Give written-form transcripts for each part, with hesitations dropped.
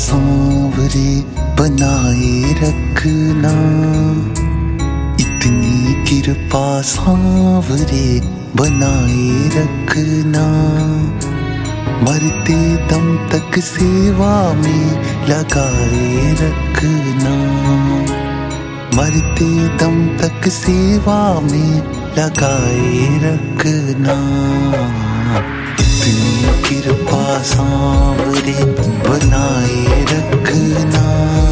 सांवरे बनाए रखना, इतनी कृपा सांवरे बनाए रखना। मरते दम तक सेवा में लगाए रखना, मरते दम तक सेवा में लगाए रखना। इतनी कृपा सांवरे बनाए रखना,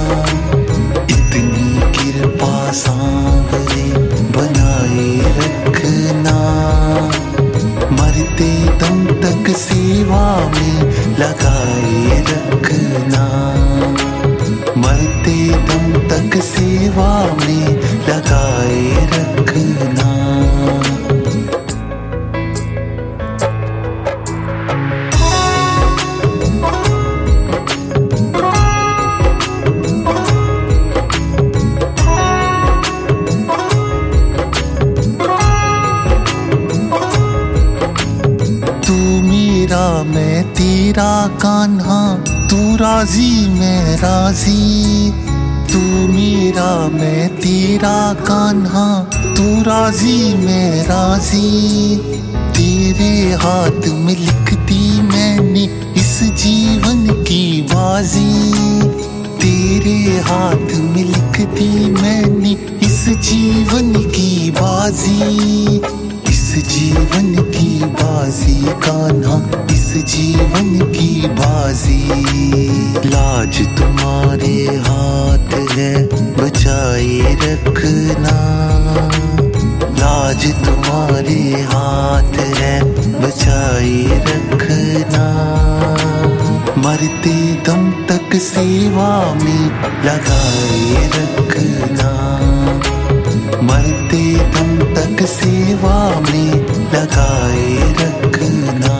इतनी कृपा सांवरे बनाए रखना। मरते दम तक सेवा में लगाए रखना, मरते दम तक सेवा में लगाए रखना। मैं तेरा कान्हा, तू राजी मैं राजी। तू मेरा मैं तेरा कान्हा, तू राजी मैं राजी। तेरे हाथ में लिख दी मैंने इस जीवन की बाजी, तेरे हाथ में लिख दी मैंने इस जीवन की बाजी। इस जीवन की बाजी कान्हा, इस जीवन की बाजी। लाज तुम्हारे हाथ है बचाए रखना, लाज तुम्हारे हाथ है बचाए रखना। मरते दम तक सेवा में लगाए रखना, मरते दम तक सेवा में लगाए रखना।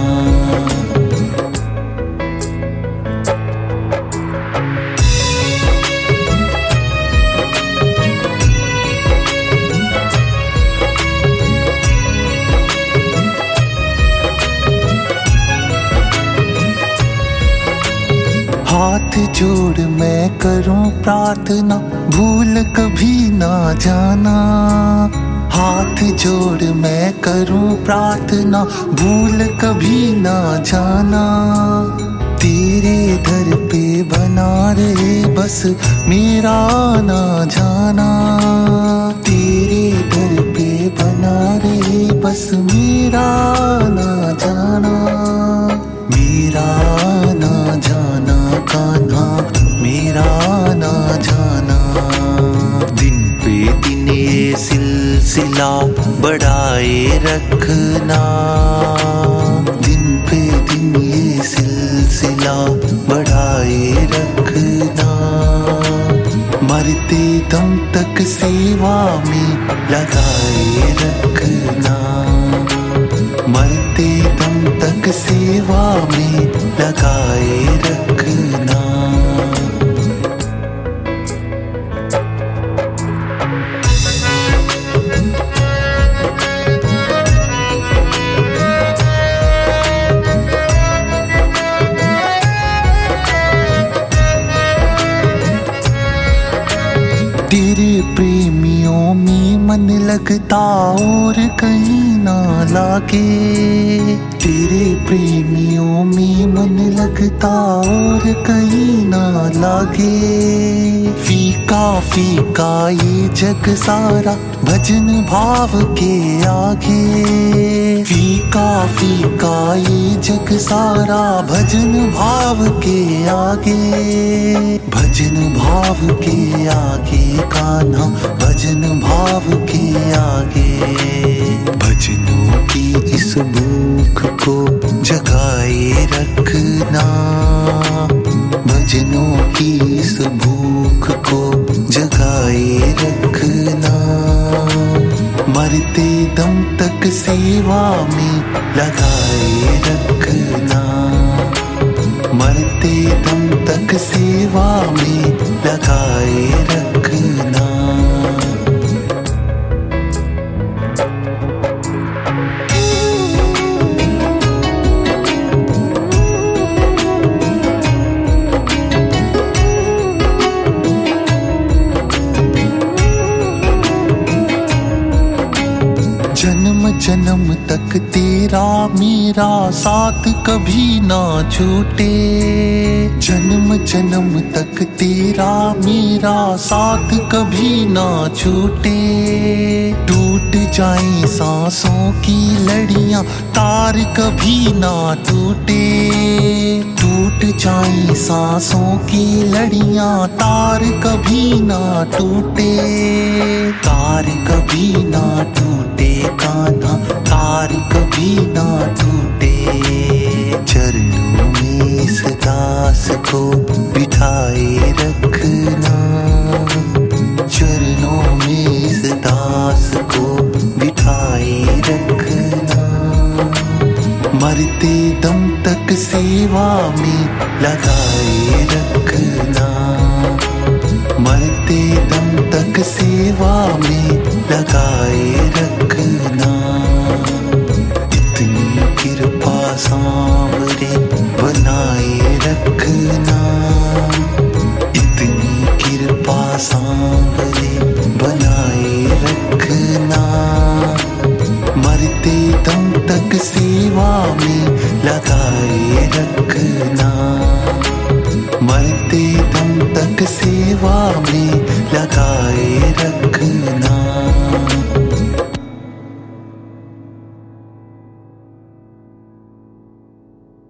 हाथ जोड़ मैं करूं प्रार्थना, भूल कभी ना जाना। हाथ जोड़ मैं करूं प्रार्थना, भूल कभी ना जाना। तेरे दर पे बना रहे बस मेरा आना जाना, तेरे दर पे बना रहे बस मेरा आना जाना। मेरा आना जाना कान्हा, मेरा आना जाना। दिन पे दिन ये सिलसिला बढ़ाए रखना, दिन पे दिन ये सिलसिला बढ़ाए रखना। मरते दम तक सेवा में लगाए रखना, मरते दम तक सेवा में लगाए रखना। तेरे प्रेमियों में मन लगता और कहीं ना लागे, तेरे प्रेमियों में मन लगता और कहीं ना लागे। फीका फीका ये जग सारा भजन भाव के आगे, फीका फीका ये जग सारा भजन भाव के आगे। भजन भाव के आगे कान्हा, भजन भाव के आगे। भजनों की इस भूख को जगाए रखना, भजनों की इस भूख को जगाए रखना। मरते दम तक सेवा में लगाए रखना, मरते दम तक सेवा में लगाए रखना। जन्म तक तेरा मेरा साथ कभी ना छूटे। जन्म जन्म तक तेरा मेरा साथ कभी ना छूटे। टूट जाए सांसों की लड़ियां तार कभी ना टूटे। टूट जाए सांसों की लड़ियां तार कभी ना टूटे। तार कभी ना टूटे कान्हा, तार कभी ना टूटे। चरणों में इस दास को बिठाए रखना। चरणों में इस दास को बिठाए रखना। मरते दम तक सेवा में लगाए